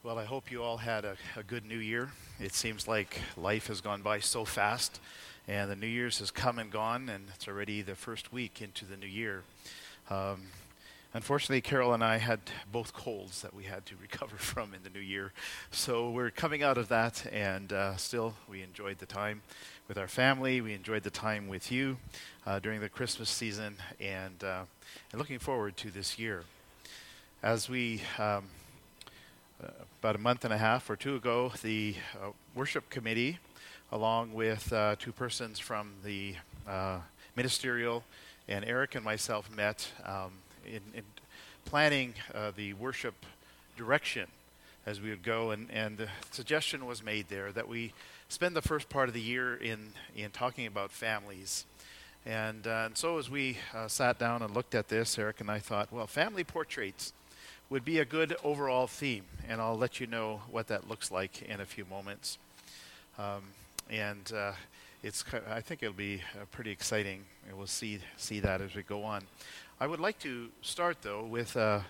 Well, I hope you all had a good new year. It seems like life has gone by so fast, and the New Year's has come and gone, and it's already the first week into the new year. Um, Unfortunately, Carol and I had both colds that we had to recover from in the new year. So we're coming out of that, and still, we enjoyed the time with our family. We enjoyed the time with you during the Christmas season, and looking forward to this year. As we about a month and a half or two ago, the worship committee, along with two persons from the ministerial, and Eric and myself met in planning the worship direction as we would go. And the suggestion was made there that we spend the first part of the year in talking about families. And so as we sat down and looked at this, Eric and I thought, well, family portraits would be a good overall theme, and I'll let you know what that looks like in a few moments. And I think it'll be pretty exciting, and we'll see that as we go on. I would like to start though with a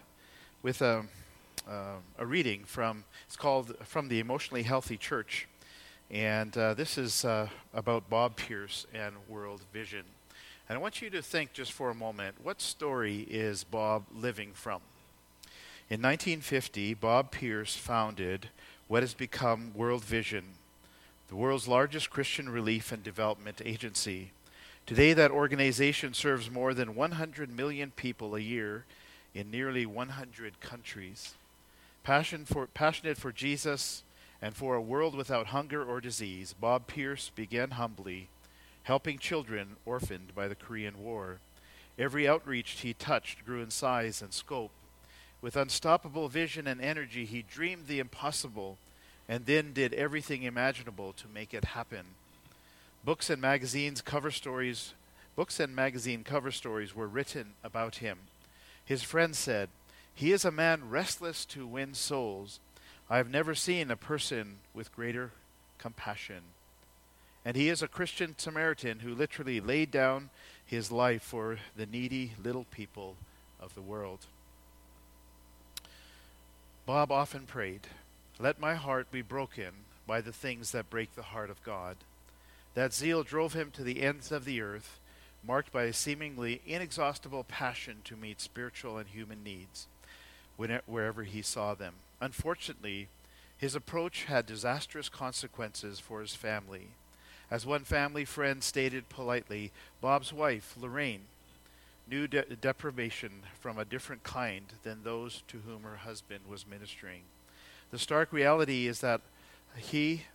reading from, it's called "From the Emotionally Healthy Church," and this is about Bob Pierce and World Vision. And I want you to think just for a moment, what story is Bob living from? In 1950, Bob Pierce founded what has become World Vision, the world's largest Christian relief and development agency. Today, that organization serves more than 100 million people a year in nearly 100 countries. Passionate for Jesus and for a world without hunger or disease, Bob Pierce began humbly, helping children orphaned by the Korean War. Every outreach he touched grew in size and scope. With unstoppable vision and energy, he dreamed the impossible and then did everything imaginable to make it happen. Books and magazine cover stories were written about him. His friends said, "He is a man restless to win souls. I have never seen a person with greater compassion. And he is a Christian Samaritan who literally laid down his life for the needy little people of the world." Bob often prayed, "Let my heart be broken by the things that break the heart of God." That zeal drove him to the ends of the earth, marked by a seemingly inexhaustible passion to meet spiritual and human needs wherever he saw them. Unfortunately, his approach had disastrous consequences for his family. As one family friend stated politely, Bob's wife, Lorraine, knew deprivation from a different kind than those to whom her husband was ministering. The stark reality is that he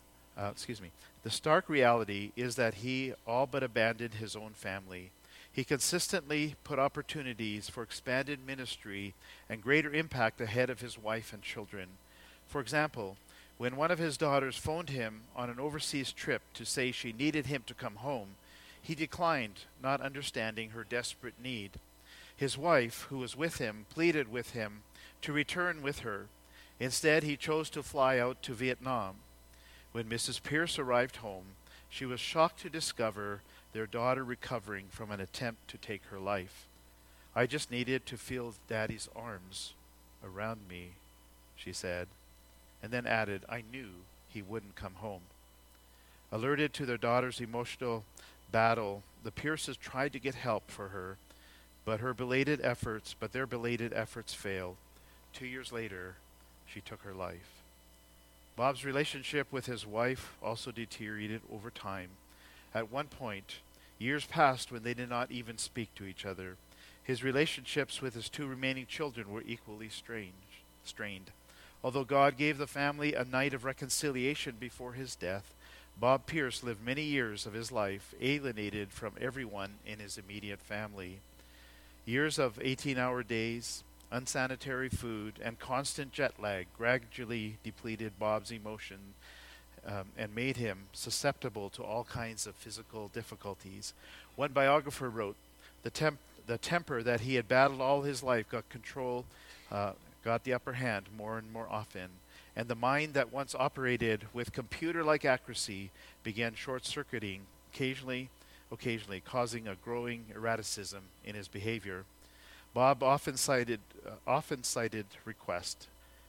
all but abandoned his own family. He consistently put opportunities for expanded ministry and greater impact ahead of his wife and children. For example, when one of his daughters phoned him on an overseas trip to say she needed him to come home, he declined, not understanding her desperate need. His wife, who was with him, pleaded with him to return with her. Instead, he chose to fly out to Vietnam. When Mrs. Pierce arrived home, she was shocked to discover their daughter recovering from an attempt to take her life. "I just needed to feel Daddy's arms around me," she said, and then added, "I knew he wouldn't come home." Alerted to their daughter's emotional battle, the Pierces tried to get help for her, but their belated efforts failed. 2 years later, she took her life. Bob's relationship with his wife also deteriorated over time. At one point, years passed when they did not even speak to each other. His relationships with his two remaining children were equally strained. Although God gave the family a night of reconciliation before his death, Bob Pierce lived many years of his life alienated from everyone in his immediate family. Years of 18-hour days, unsanitary food, and constant jet lag gradually depleted Bob's emotion and made him susceptible to all kinds of physical difficulties. One biographer wrote, the temper that he had battled all his life got the upper hand more and more often, and the mind that once operated with computer-like accuracy began short-circuiting, occasionally causing a growing erraticism in his behavior. Bob often cited request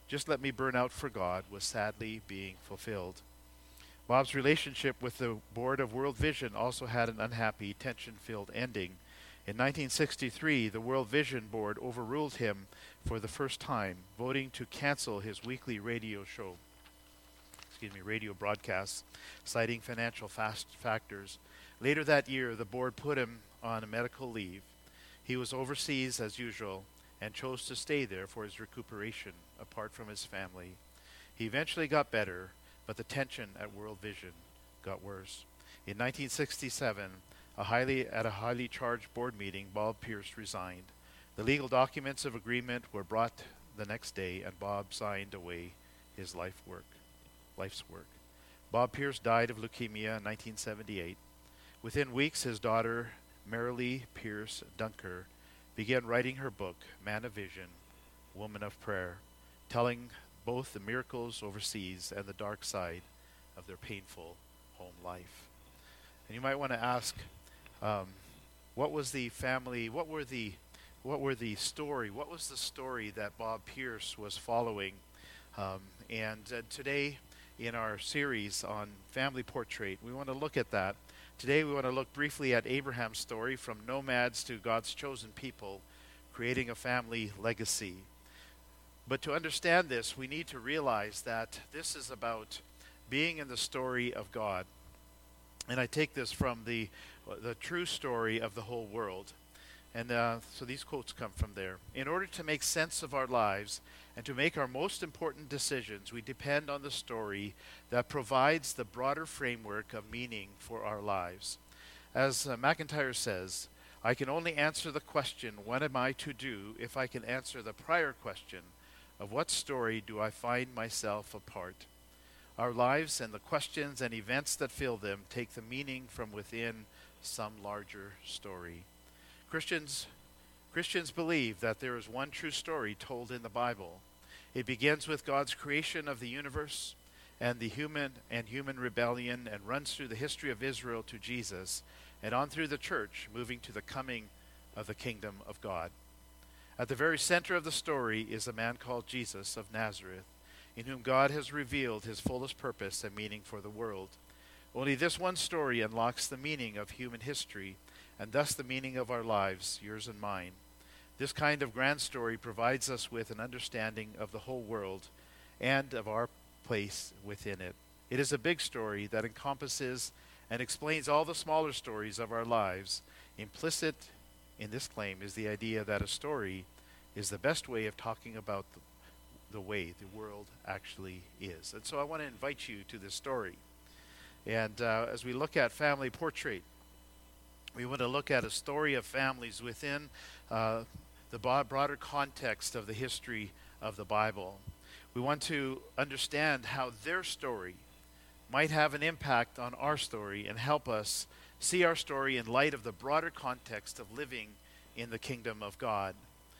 Just let me burn out for God was sadly being fulfilled. Bob's relationship with the board of World Vision also had an unhappy, tension-filled ending. In 1963, the World Vision Board overruled him for the first time, voting to cancel his weekly radio broadcasts, citing financial factors. Later that year, the board put him on a medical leave. He was overseas as usual and chose to stay there for his recuperation, apart from his family. He eventually got better, but the tension at World Vision got worse. In 1967, at a highly charged board meeting, Bob Pierce resigned. The legal documents of agreement were brought the next day, and Bob signed away his life's work. Bob Pierce died of leukemia in 1978. Within weeks, his daughter, Marilee Pierce Dunker, began writing her book, Man of Vision, Woman of Prayer, telling both the miracles overseas and the dark side of their painful home life. And you might want to ask, what was the story that Bob Pierce was following? Today, in our series on family portrait, we want to look at that. Today we want to look briefly at Abraham's story, from nomads to God's chosen people, creating a family legacy. But to understand this, we need to realize that this is about being in the story of God. And I take this from the true story of the whole world. And so these quotes come from there. In order to make sense of our lives and to make our most important decisions, we depend on the story that provides the broader framework of meaning for our lives. As McIntyre says, I can only answer the question, what am I to do, if I can answer the prior question of what story do I find myself a part. Our lives and the questions and events that fill them take the meaning from within some larger story. Christians believe that there is one true story told in the Bible. It begins with God's creation of the universe and human rebellion, and runs through the history of Israel to Jesus, and on through the church, moving to the coming of the kingdom of God. At the very center of the story is a man called Jesus of Nazareth, in whom God has revealed his fullest purpose and meaning for the world. Only this one story unlocks the meaning of human history, and thus the meaning of our lives, yours and mine. This kind of grand story provides us with an understanding of the whole world and of our place within it. It is a big story that encompasses and explains all the smaller stories of our lives. Implicit in this claim is the idea that a story is the best way of talking about the way the world actually is. And so I want to invite you to this story. And as we look at family portrait, we want to look at a story of families within the broader context of the history of the Bible. We want to understand how their story might have an impact on our story and help us see our story in light of the broader context of living in the kingdom of God.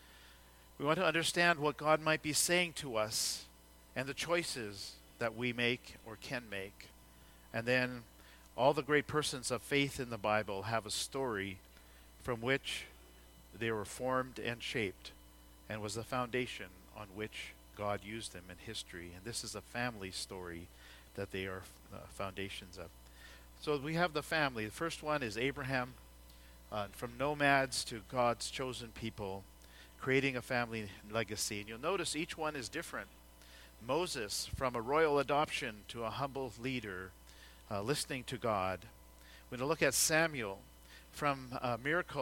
We want to understand what God might be saying to us and the choices that we make or can make. And then all the great persons of faith in the Bible have a story from which they were formed and shaped, and was the foundation on which God used them in history. And this is a family story that they are foundations of. So we have the family. The first one is Abraham, from nomads to God's chosen people, creating a family legacy. And you'll notice each one is different. Moses, from a royal adoption to a humble leader, listening to God. We're going to look at Samuel, from a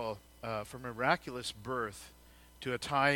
miraculous birth to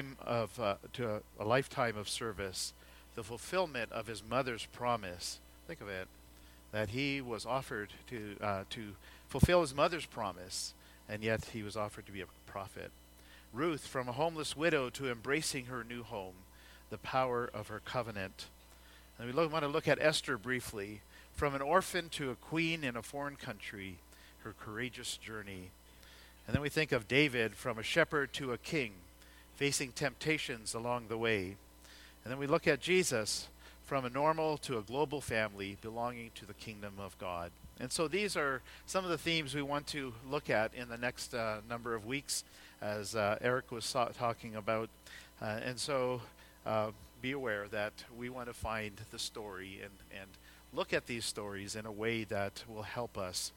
a lifetime of service, the fulfillment of his mother's promise. Think of it, that he was offered to fulfill his mother's promise, and yet he was offered to be a prophet. Ruth, from a homeless widow to embracing her new home, the power of her covenant. And we want to look at Esther briefly, from an orphan to a queen in a foreign country, her courageous journey. And then we think of David, from a shepherd to a king, facing temptations along the way. And then we look at Jesus, from a normal to a global family belonging to the kingdom of God. And so these are some of the themes we want to look at in the next number of weeks, as Eric was talking about. And so be aware that we want to find the story and look at these stories in a way that will help us.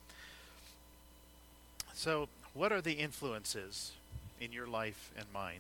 So, what are the influences in your life and mine?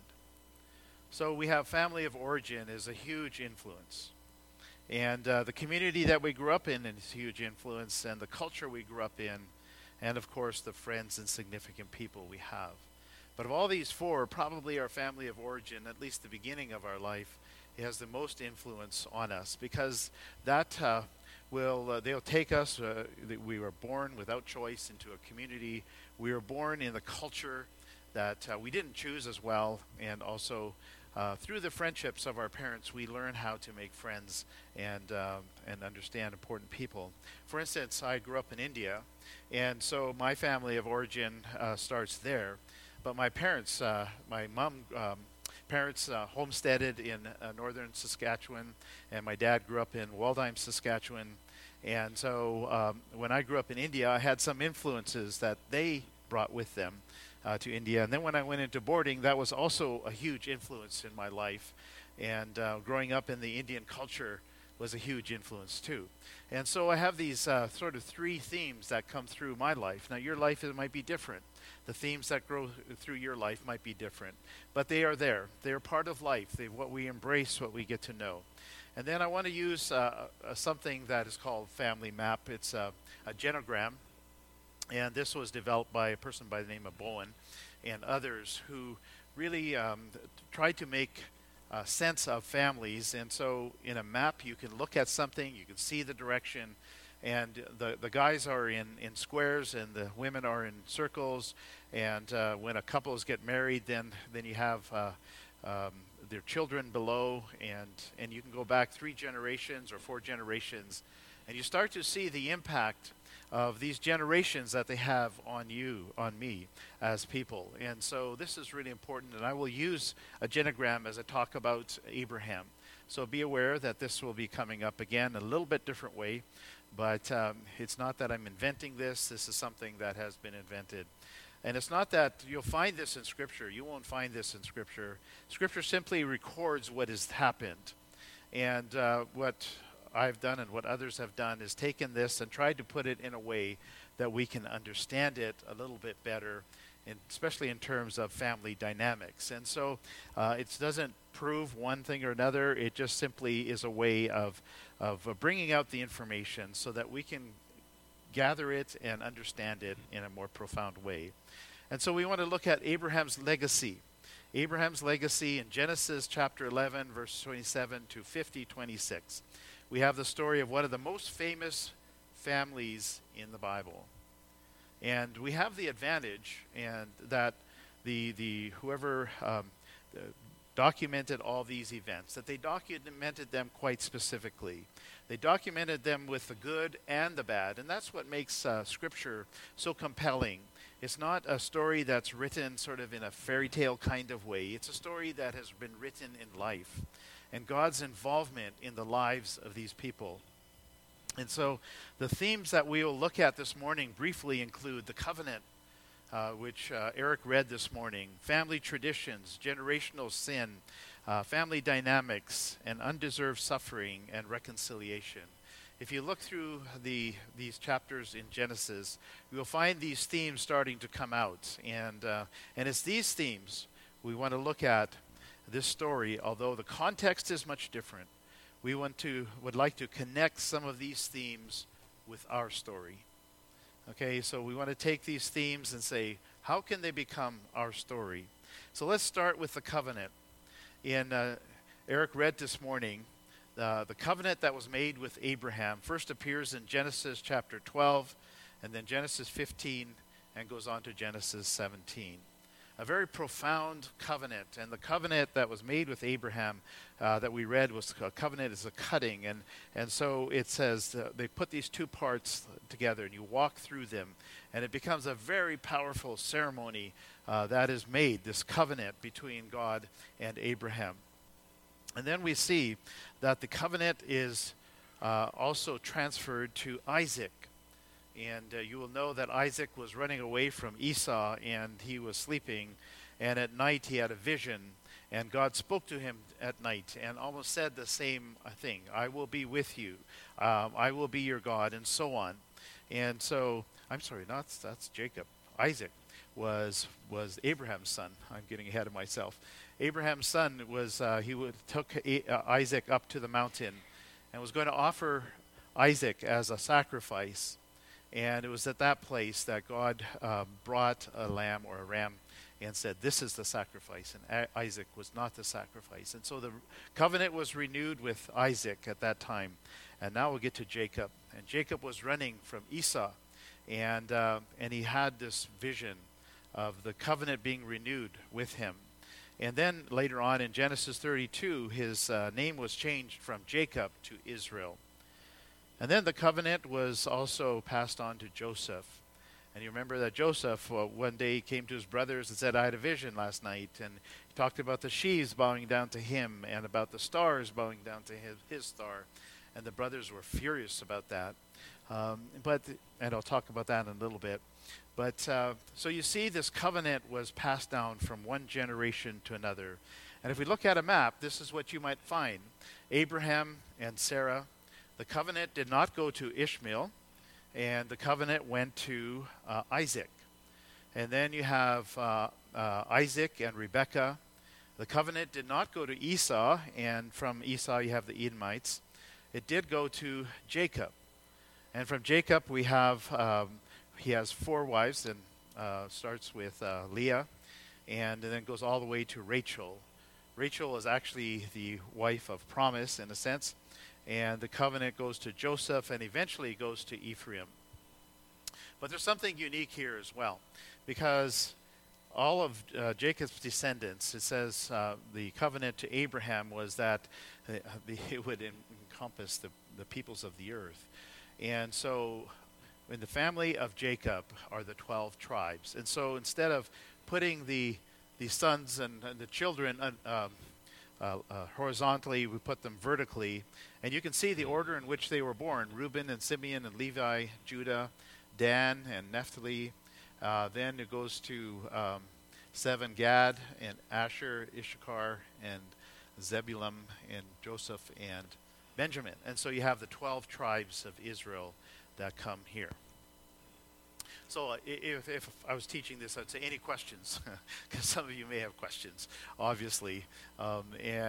So we have family of origin is a huge influence. And the community that we grew up in is a huge influence, and the culture we grew up in, and of course the friends and significant people we have. But of all these four, probably our family of origin, at least the beginning of our life, has the most influence on us, because that they'll take us. We were born without choice into a community. We were born in the culture that we didn't choose as well, and also through the friendships of our parents, we learn how to make friends and understand important people. For instance, I grew up in India, and so my family of origin starts there. But my parents, my mom parents homesteaded in northern Saskatchewan, and my dad grew up in Waldheim, Saskatchewan. And so when I grew up in India, I had some influences that they brought with them to India. And then when I went into boarding, that was also a huge influence in my life. And growing up in the Indian culture was a huge influence too. And so I have these sort of three themes that come through my life. Now your life might be different. The themes that grow through your life might be different. But they are there. They are part of life. What we embrace, what we get to know. And then I want to use something that is called Family Map. It's a genogram. And this was developed by a person by the name of Bowen and others who really tried to make sense of families. And so in a map, you can look at something, you can see the direction, and the guys are in squares and the women are in circles. And when a couples get married, then you have their children below, and you can go back 3 generations or 4 generations, and you start to see the impact of these generations that they have on you, on me, as people. And so this is really important, and I will use a genogram as I talk about Abraham. So be aware that this will be coming up again a little bit different way, but it's not that I'm inventing this. This is something that has been invented. And it's not that you'll find this in Scripture. You won't find this in Scripture. Scripture simply records what has happened. And what I've done and what others have done is taken this and tried to put it in a way that we can understand it a little bit better, and especially in terms of family dynamics. And so it doesn't prove one thing or another. It just simply is a way of bringing out the information so that we can gather it and understand it in a more profound way. And so we want to look at Abraham's legacy. Abraham's legacy in Genesis chapter 11, verse 27 to 50:26. We have the story of one of the most famous families in the Bible. And we have the advantage and that the whoever documented all these events, that they documented them quite specifically. They documented them with the good and the bad, and that's what makes Scripture so compelling. It's not a story that's written sort of in a fairy tale kind of way. It's a story that has been written in life, and God's involvement in the lives of these people. And so the themes that we will look at this morning briefly include the covenant, which Eric read this morning, family traditions, generational sin, family dynamics, and undeserved suffering and reconciliation. If you look through these chapters in Genesis, you will find these themes starting to come out. And it's these themes we want to look at this story, although the context is much different. We would like to connect some of these themes with our story. Okay, so we want to take these themes and say, how can they become our story? So let's start with the covenant. Eric read this morning, the covenant that was made with Abraham first appears in Genesis chapter 12, and then Genesis 15, and goes on to Genesis 17. A very profound covenant, and the covenant that was made with Abraham that we read was a covenant is a cutting, and so it says they put these two parts together, and you walk through them, and it becomes a very powerful ceremony that is made, this covenant between God and Abraham. And then we see that the covenant is also transferred to Isaac. And you will know that Isaac was running away from Esau, and he was sleeping. And at night he had a vision, And God spoke to him at night and almost said the same thing. I will be with you. I will be your God, and so on. And so, I'm sorry, that's Jacob. Isaac was Abraham's son. I'm getting ahead of myself. Abraham's son was, took Isaac up to the mountain and was going to offer Isaac as a sacrifice. And it was at that place that God brought a lamb or a ram and said, this is the sacrifice. And Isaac was not the sacrifice. And so the covenant was renewed with Isaac at that time. And now we'll get to Jacob. And Jacob was running from Esau. And he had this vision of the covenant being renewed with him. And then later on in Genesis 32, his name was changed from Jacob to Israel. And then the covenant was also passed on to Joseph. And you remember that Joseph one day came to his brothers and said, I had a vision last night. And he talked about the sheaves bowing down to him and about the stars bowing down to his star. And the brothers were furious about that. And I'll talk about that in a little bit. But so you see, this covenant was passed down from one generation to another. And if we look at a map, this is what you might find. Abraham and Sarah. The covenant did not go to Ishmael, and the covenant went to Isaac. And then you have Isaac and Rebekah. The covenant did not go to Esau, and from Esau you have the Edomites. It did go to Jacob. And from Jacob we have, he has 4 wives, and starts with Leah, and then goes all the way to Rachel. Rachel is actually the wife of promise in a sense. And the covenant goes to Joseph and eventually goes to Ephraim. But there's something unique here as well, because all of Jacob's descendants, it says the covenant to Abraham was that it would encompass the peoples of the earth. And so in the family of Jacob are the 12 tribes. And so instead of putting the sons and the children horizontally, we put them vertically. And you can see the order in which they were born: Reuben and Simeon and Levi, Judah, Dan and Naphtali. Then it goes to 7, Gad and Asher, Issachar and Zebulun and Joseph and Benjamin. And so you have the 12 tribes of Israel that come here. So if I was teaching this, I'd say, any questions? Because some of you may have questions, obviously. But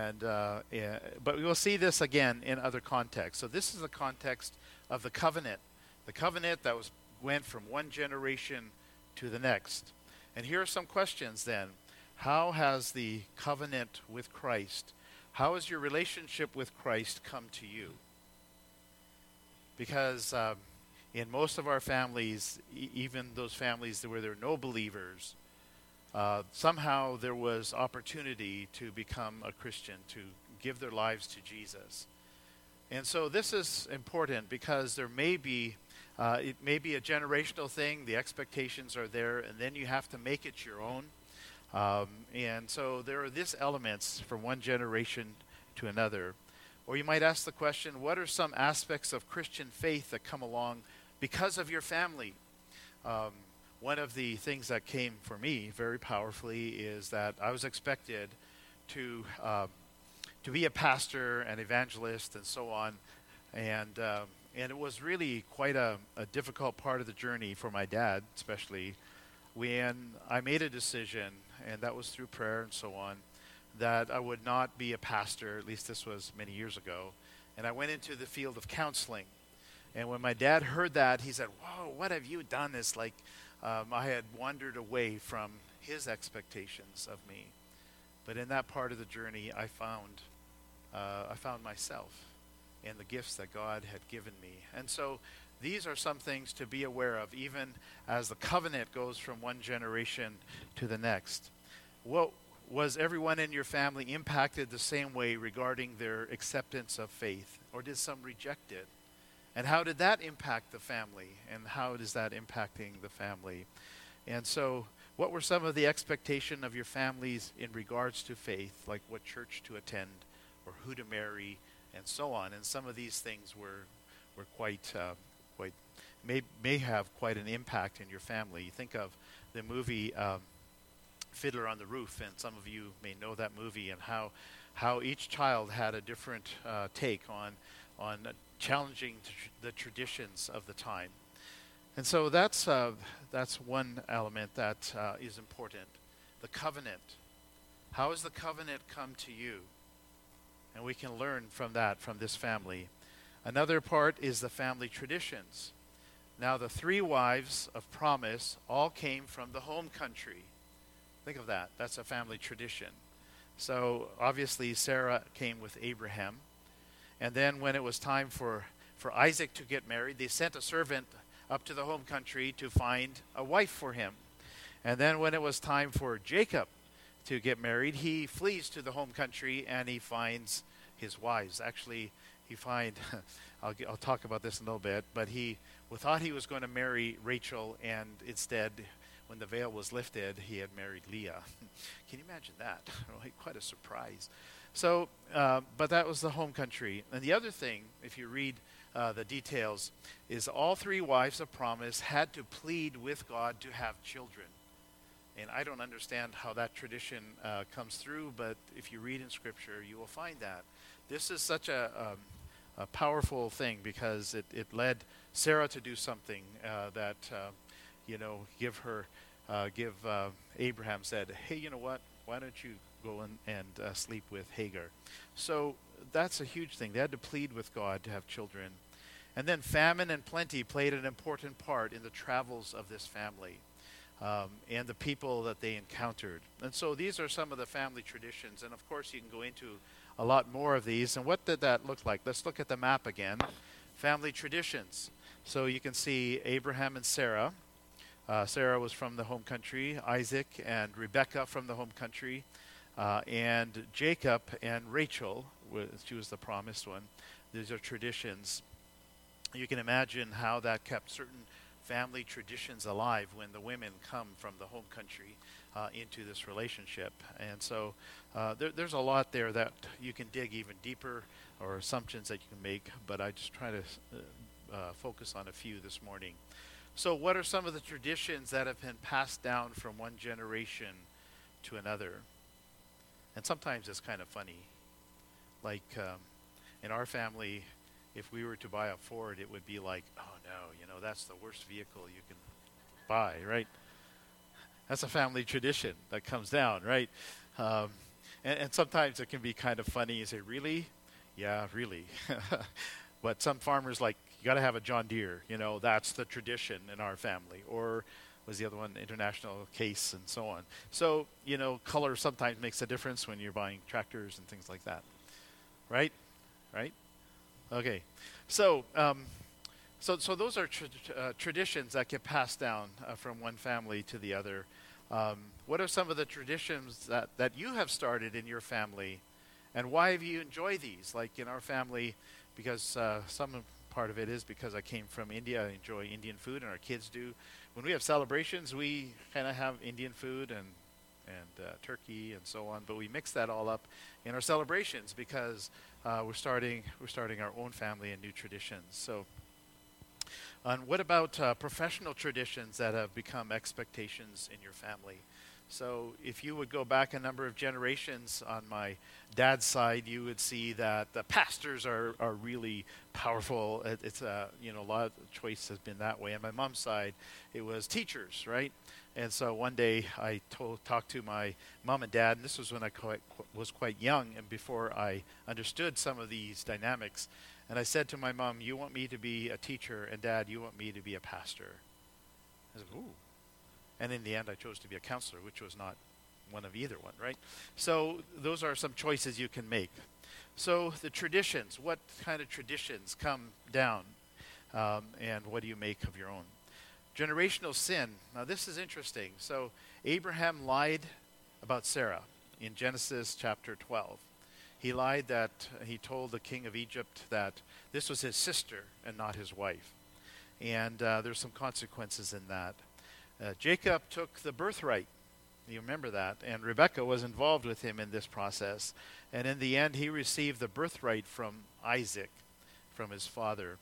we will see this again in other contexts. So this is the context of the covenant that went from one generation to the next. And here are some questions then. How has the covenant with Christ, how has your relationship with Christ come to you? Because in most of our families, even those families where there are no believers, somehow there was opportunity to become a Christian, to give their lives to Jesus. And so this is important because there may be, it may be a generational thing, the expectations are there, and then you have to make it your own. And so there are these elements from one generation to another. Or you might ask the question, what are some aspects of Christian faith that come along because of your family? One of the things that came for me very powerfully is that I was expected to be a pastor and evangelist and so on, and it was really quite a difficult part of the journey for my dad, especially when I made a decision, and that was through prayer and so on, that I would not be a pastor. At least this was many years ago, and I went into the field of counseling. And when my dad heard that, he said, "Whoa, what have you done?" It's like I had wandered away from his expectations of me. But in that part of the journey, I found myself and the gifts that God had given me. And so these are some things to be aware of, even as the covenant goes from one generation to the next. Was everyone in your family impacted the same way regarding their acceptance of faith, or did some reject it? And how did that impact the family? And how is that impacting the family? And so what were some of the expectation of your families in regards to faith, like what church to attend or who to marry and so on? And some of these things were quite may have quite an impact in your family. You think of the movie Fiddler on the Roof, and some of you may know that movie, and how each child had a different take on challenging the traditions of the time. And so that's one element that is important. The covenant. How has the covenant come to you? And we can learn from that, from this family. Another part is the family traditions. Now, the 3 wives of promise all came from the home country. Think of that. That's a family tradition. So, obviously, Sarah came with Abraham. And then when it was time for Isaac to get married, they sent a servant up to the home country to find a wife for him. And then when it was time for Jacob to get married, he flees to the home country and he finds his wives. Actually, I'll talk about this in a little bit, but he thought he was going to marry Rachel, and instead, when the veil was lifted, he had married Leah. Can you imagine that? Quite a surprise. So, but that was the home country. And the other thing, if you read the details, is all 3 wives of promise had to plead with God to have children. And I don't understand how that tradition comes through, but if you read in Scripture, you will find that. This is such a powerful thing, because it led Sarah to do something that, give Abraham said, hey, you know what? Why don't you go and sleep with Hagar? So that's a huge thing. They had to plead with God to have children. And then famine and plenty played an important part in the travels of this family and the people that they encountered. And so these are some of the family traditions. And of course, you can go into a lot more of these. And what did that look like? Let's look at the map again. Family traditions. So you can see Abraham and Sarah. Sarah was from the home country, Isaac and Rebekah from the home country, and Jacob and Rachel, she was the promised one. These are traditions. You can imagine how that kept certain family traditions alive when the women come from the home country into this relationship. And so there's a lot there that you can dig even deeper, or assumptions that you can make, but I just try to focus on a few this morning. So what are some of the traditions that have been passed down from one generation to another? And sometimes it's kind of funny. Like in our family, if we were to buy a Ford, it would be like, oh no, that's the worst vehicle you can buy, right? That's a family tradition that comes down, right? And sometimes it can be kind of funny. You say, really? Yeah, really. But some farmers like, you got to have a John Deere. That's the tradition in our family. Or was the other one International Case, and so on. So, color sometimes makes a difference when you're buying tractors and things like that. Right? Okay. So those are traditions that get passed down from one family to the other. What are some of the traditions that you have started in your family, and why have you enjoyed these? Like in our family, because some part of it is because I came from India. I enjoy Indian food, and our kids do. When we have celebrations, we kind of have Indian food and turkey and so on, but we mix that all up in our celebrations because we're starting our own family and new traditions. So, and what about professional traditions that have become expectations in your family? So if you would go back a number of generations on my dad's side, you would see that the pastors are really powerful. It's a lot of choice has been that way. On my mom's side, it was teachers, right? And so one day I talked to my mom and dad, and this was when I was quite young and before I understood some of these dynamics. And I said to my mom, you want me to be a teacher, and Dad, you want me to be a pastor. I said, ooh. And in the end, I chose to be a counselor, which was not one of either one, right? So those are some choices you can make. So the traditions, what kind of traditions come down, and what do you make of your own? Generational sin. Now this is interesting. So Abraham lied about Sarah in Genesis chapter 12. He lied that he told the king of Egypt that this was his sister and not his wife. And there's some consequences in that. Jacob took the birthright. You remember that. And Rebekah was involved with him in this process. And in the end, he received the birthright from Isaac, from his father.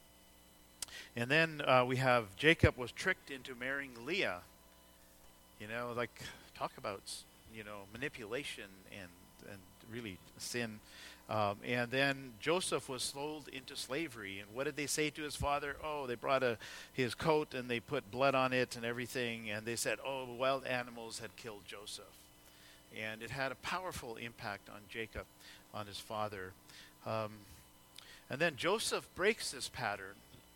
And then we have Jacob was tricked into marrying Leah. Like talk about manipulation and really sin. And then Joseph was sold into slavery. And what did they say to his father? Oh, they brought his coat and they put blood on it and everything. And they said, oh, wild animals had killed Joseph. And it had a powerful impact on Jacob, on his father. And then Joseph breaks this pattern.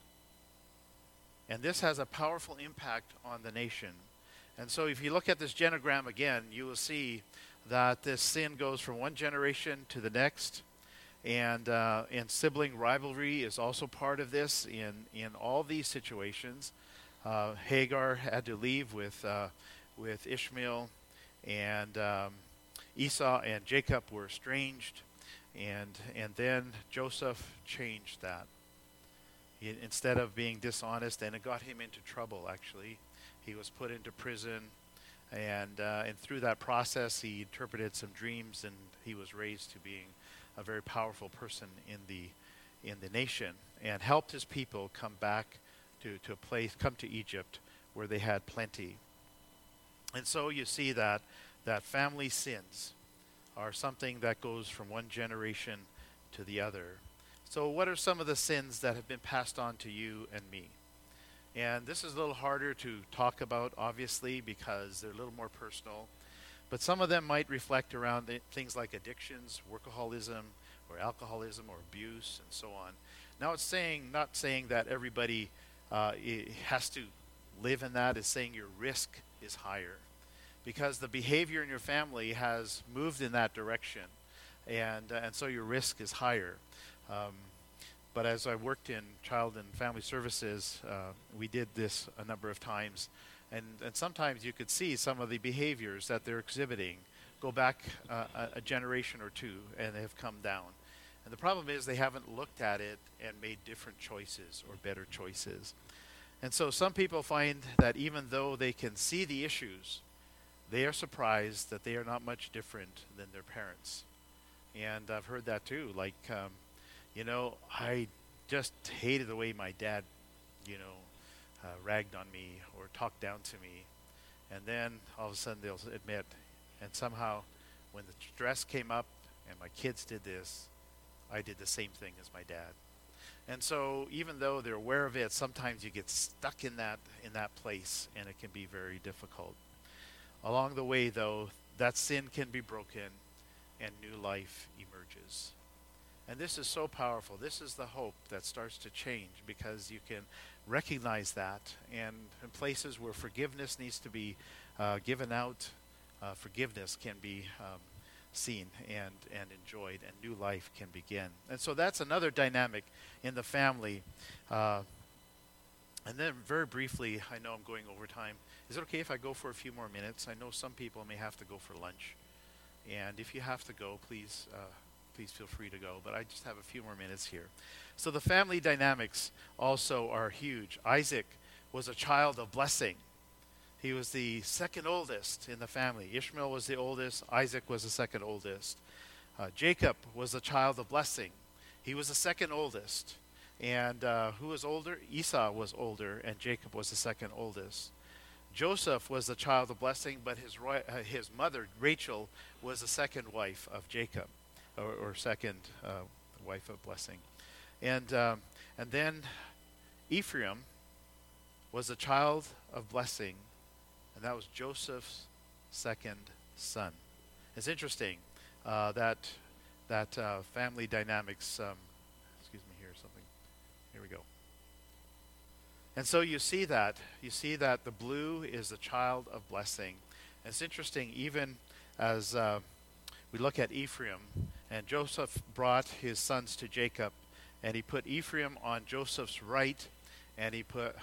And this has a powerful impact on the nation. And so if you look at this genogram again, you will see that this sin goes from one generation to the next. And sibling rivalry is also part of this in all these situations. Hagar had to leave with Ishmael, and Esau and Jacob were estranged. And then Joseph changed that. Instead of being dishonest, and it got him into trouble, actually. He was put into prison, and through that process, he interpreted some dreams, and he was raised to being a very powerful person in the nation, and helped his people come back to a place, come to Egypt, where they had plenty. And so you see that family sins are something that goes from one generation to the other. So what are some of the sins that have been passed on to you and me? And this is a little harder to talk about, obviously, because they're a little more personal. But some of them might reflect around things like addictions, workaholism, or alcoholism, or abuse, and so on. Now it's not saying that everybody has to live in that. It's saying your risk is higher, because the behavior in your family has moved in that direction, and so your risk is higher. But as I worked in child and family services, we did this a number of times. And sometimes you could see some of the behaviors that they're exhibiting go back a generation or two, and they have come down. And the problem is they haven't looked at it and made different choices or better choices. And so some people find that even though they can see the issues, they are surprised that they are not much different than their parents. And I've heard that too. Like, I just hated the way my dad, ragged on me or talked down to me. And then all of a sudden they'll admit, and somehow when the stress came up and my kids did this, I did the same thing as my dad. And so even though they're aware of it, sometimes you get stuck in that place, and it can be very difficult. Along the way, though, that sin can be broken and new life emerges. And this is so powerful. This is the hope that starts to change, because you can recognize that. And in places where forgiveness needs to be given out, forgiveness can be seen and enjoyed, and new life can begin. And so that's another dynamic in the family. And then very briefly, I know I'm going over time. Is it okay if I go for a few more minutes? I know some people may have to go for lunch. And if you have to go, please feel free to go. But I just have a few more minutes here. So the family dynamics also are huge. Isaac was a child of blessing. He was the second oldest in the family. Ishmael was the oldest. Isaac was the second oldest. Jacob was a child of blessing. He was the second oldest. And who was older? Esau was older, and Jacob was the second oldest. Joseph was the child of blessing, but his mother, Rachel, was the second wife of Jacob, or second wife of blessing. And then Ephraim was a child of blessing, and that was Joseph's second son. It's interesting that family dynamics. Excuse me, here something. Here we go. And so you see that the blue is the child of blessing. And it's interesting, even as we look at Ephraim, and Joseph brought his sons to Jacob, and he put Ephraim on Joseph's right, and he put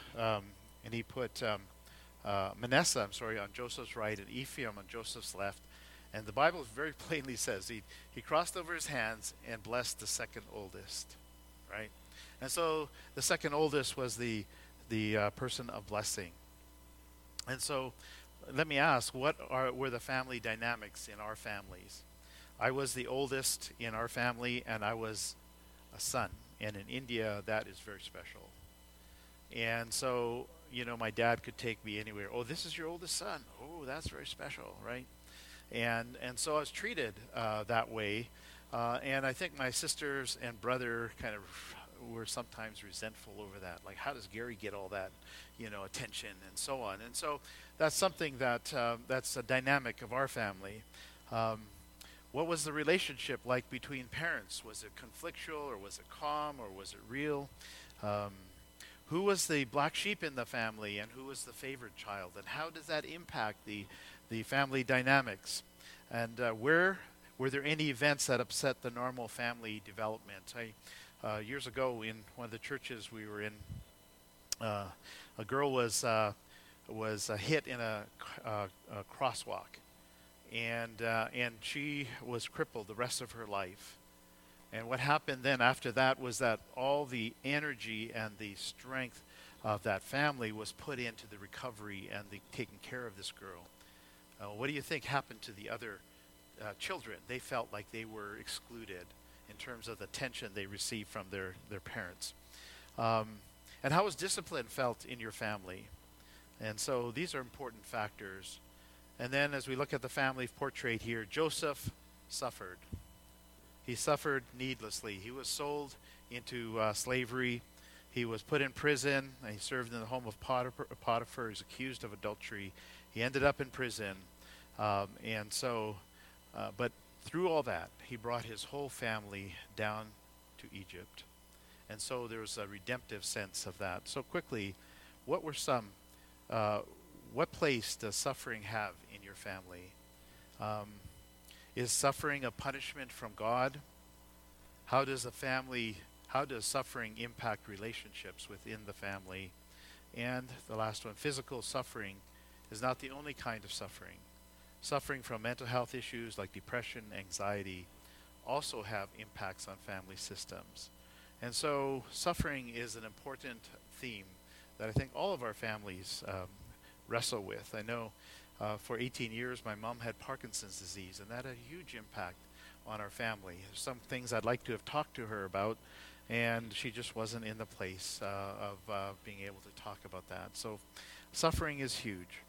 Manasseh, on Joseph's right, and Ephraim on Joseph's left. And the Bible very plainly says he crossed over his hands and blessed the second oldest, right? And so the second oldest was the person of blessing. And so let me ask, what were the family dynamics in our families? I was the oldest in our family, and I was a son. And in India, that is very special. And so my dad could take me anywhere. Oh, this is your oldest son. Oh, that's very special, right? And so I was treated that way. And I think my sisters and brother kind of were sometimes resentful over that. Like, how does Gary get all that, attention and so on? And so that's something that's a dynamic of our family. What was the relationship like between parents? Was it conflictual, or was it calm, or was it real? Who was the black sheep in the family, and who was the favored child? And how does that impact the family dynamics? And were there any events that upset the normal family development? Years ago, in one of the churches we were in, a girl was hit in a crosswalk, and she was crippled the rest of her life. And what happened then after that was that all the energy and the strength of that family was put into the recovery and the taking care of this girl. What do you think happened to the other children? They felt like they were excluded in terms of the attention they received from their parents. And how was discipline felt in your family? And so these are important factors. And then as we look at the family portrait here, Joseph suffered. He suffered needlessly. He was sold into slavery. He was put in prison. And he served in the home of Potiphar. He was accused of adultery. He ended up in prison. But through all that, he brought his whole family down to Egypt. And so there was a redemptive sense of that. So quickly, what place does suffering have in your family? Is suffering a punishment from God? How does suffering impact relationships within the family? And the last one, physical suffering is not the only kind of suffering. Suffering from mental health issues like depression, anxiety, also have impacts on family systems. And so suffering is an important theme that I think all of our families wrestle with. I know for 18 years my mom had Parkinson's disease, and that had a huge impact on our family. There's some things I'd like to have talked to her about, and she just wasn't in the place of being able to talk about that. So suffering is huge.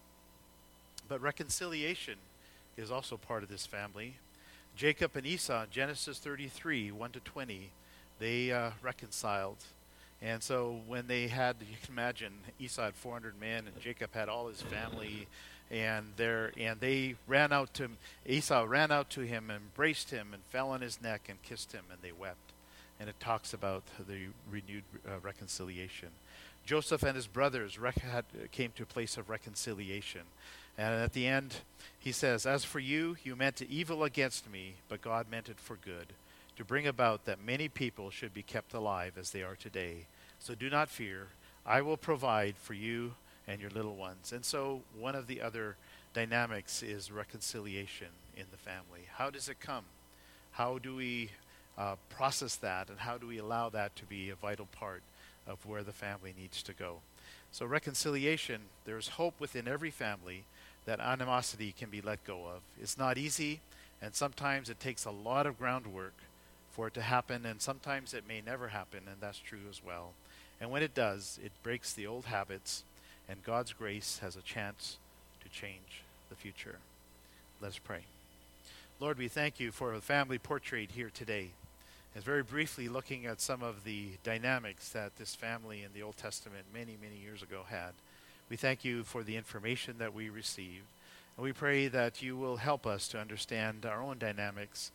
But reconciliation is also part of this family. Jacob and Esau, Genesis 33, 1-20, they reconciled. And so when they had, you can imagine, Esau had 400 men and Jacob had all his family, and they ran out to Esau ran out to him, embraced him, and fell on his neck and kissed him, and they wept. And it talks about the renewed reconciliation. Joseph and his brothers came to a place of reconciliation. And at the end, he says, "As for you, you meant evil against me, but God meant it for good, to bring about that many people should be kept alive as they are today. So do not fear. I will provide for you and your little ones." And so one of the other dynamics is reconciliation in the family. How does it come? How do we process that, and how do we allow that to be a vital part of where the family needs to go? So reconciliation, there's hope within every family that animosity can be let go of. It's not easy, and sometimes it takes a lot of groundwork for it to happen, and sometimes it may never happen, and that's true as well. And when it does, it breaks the old habits, and God's grace has a chance to change the future. Let's pray. Lord, we thank you for the family portrait here today. And very briefly looking at some of the dynamics that this family in the Old Testament many, many years ago had. We thank you for the information that we received. And we pray that you will help us to understand our own dynamics,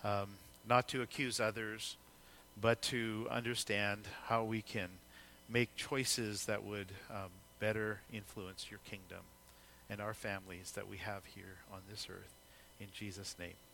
not to accuse others, but to understand how we can make choices that would better influence your kingdom and our families that we have here on this earth. In Jesus' name.